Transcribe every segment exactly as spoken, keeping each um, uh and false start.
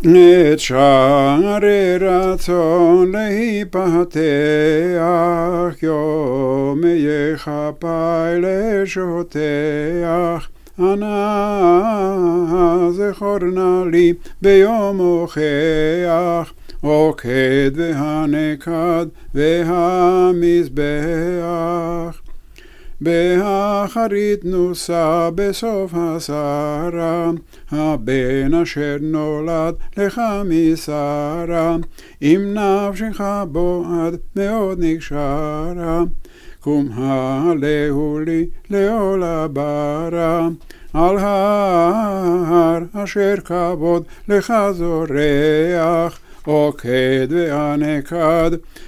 את שערי רצון להיפתח, יומי כפיי לשותח. אנא זכור נא לי ביום הוכח, עוקד והנקד והמזבח. באחרית נוסה בסוף הסערה, הבן אשר נולד לך משרה, אם נפשך בו עד מאוד נקשרה. קום העלהו לי לעול ברא, על ההר אשר כבוד לך זורח, עוקד והנקד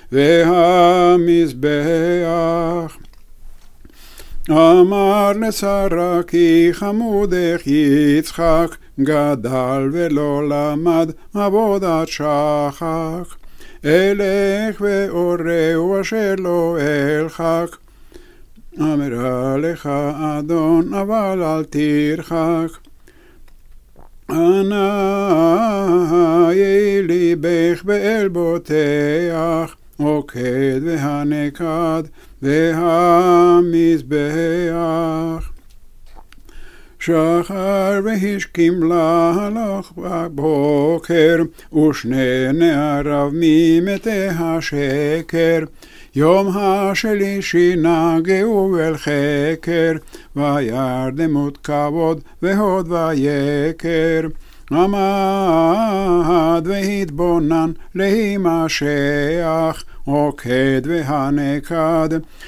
והמזבח. אמר לשרה כי חמודך יצחק, גדל ולא למד עבודת שחק. אלך ואורהו אשר לא אלחק, אמרה לך אדון אבל אל תרחק. אנא יהי ליבך באל בוטח, עוקד והנקד והמזבח. שחר והשכים להלך בבוקר, ושני נעריו ממתי השקר. יום השלישי נגעו אל חקר, וירדמות כבוד והוד ויקר. עמד והתבונן להימשך, עוקד והנקד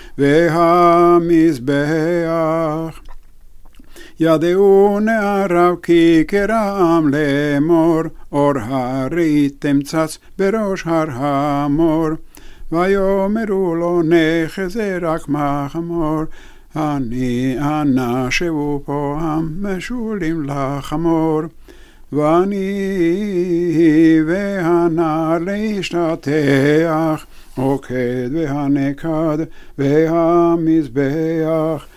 והמזבח. ידעו נעריו כי כרעם לאמור, אור הרי תמצץ בראש הר המור. ויאמרו לו נחזה רק מחמור, אני אנא שבו פה המשולים לחמור. ואני והנער להשתטח, עוקד והנקד והמזבח.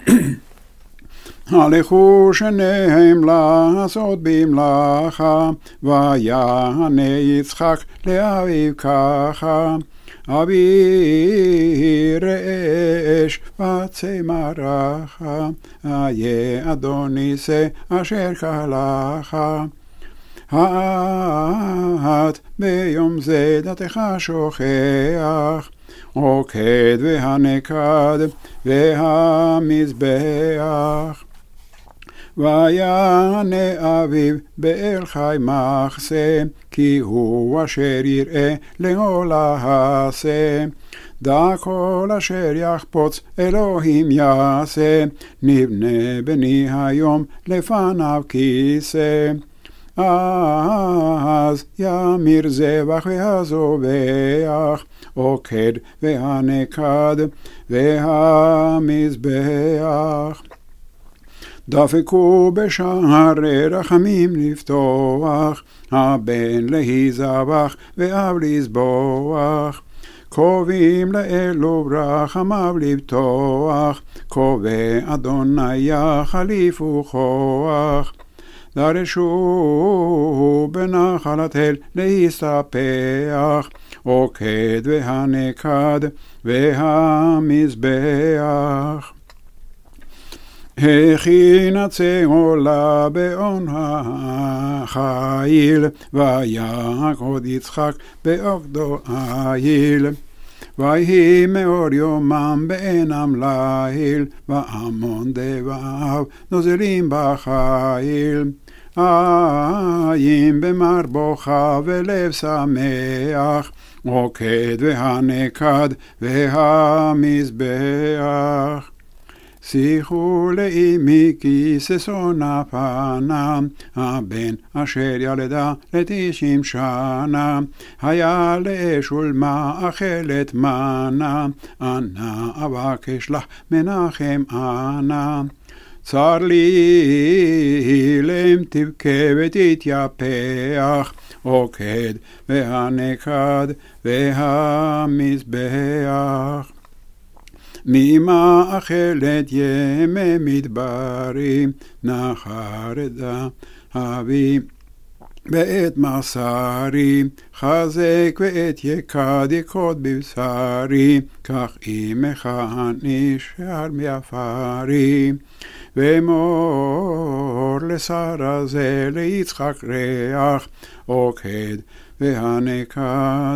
הלכו שניהם לעשות במלאכה, ויענה יצחק לאביו ככה, אבי ראה אש וצא מרחה, איה אדוני שא אשר כלכה. האט ביום זה דתך שוכח, עוקד והנקד והמזבח. ויענה אביו באל חי מחסה, כי הוא אשר יראה לעול העשה. דע כל אשר יחפוץ אלוהים יעשה, נבנה בני היום לפניו כיסא. אז ימיר זבח והזובח, עוקד והנקד והמזבח. דפקו בשערי רחמים לפתוח, הבן להיזבח ואב לזבוח. קובעים לאלו רחמיו לבטוח, קובע אדוני יחליפו כוח. דרשו בנחלת אל להסתפח, עוקד והנקד והמזבח. הכין עצה באון החיל, ויעקוד יצחק בעוקדו איל. ויהי מאור יומם בעינם ליל, והמון דבעיו נוזלים בחיל. עין במרבוחה ולב שמח, עוקד והנקד והמזבח. שיחו לאמי כי ששונה פנה, הבן אשר ילדה לתשעים שנה. היה לאש ולמאכלת מנה, אנא אבקש לך מנחם אנא. צר לי לם תבכה ותתייפח, עוקד והנקד והמזבח. ממאכלת ימי מדברים, נחרדה אבי בעת מסרי, חזק ואת יקד יקוד בבשרי, כך עמך נשאר מעפרי. ואמור לשר הזה ליצחק ריח, עוקד והנקד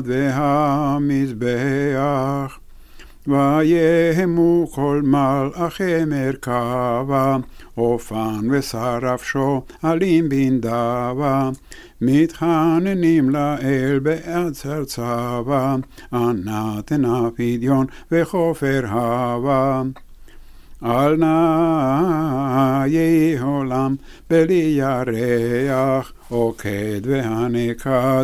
והמזבח. ויהמו כל מלאכי מרכבה, אופן ושרפשו עלים בנדבה, מתחננים לאל בעצר צבא, ענת עינה פדיון וחופר הווה. אל נא יהי עולם בלי ירח, עוקד והנקד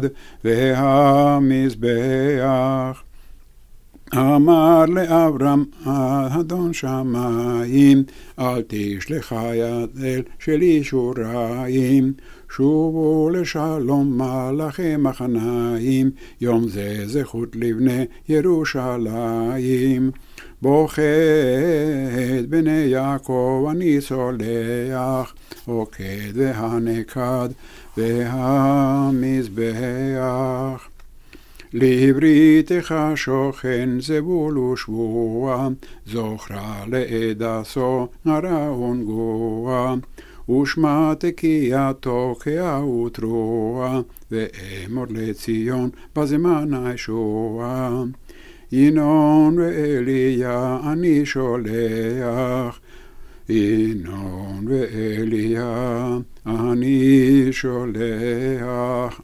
והמזבח. אמר לאברהם אדון שמיים, אל תשלח יד אל של ישוריים, שובו לשלום מלאכי מחניים, יום זה זכות לבני ירושלים. בוחד בני יעקב אני סולח, עוקד והנקד והמזבח. לבריתך שוכן זבול ושבוע, זוכרה לעדסו נרע ונגוע, ושמע תקייתו כאות רוע, ואמור לציון בזמן הישועה. ינון ואליה אני שולח, ינון ואליה אני שולח.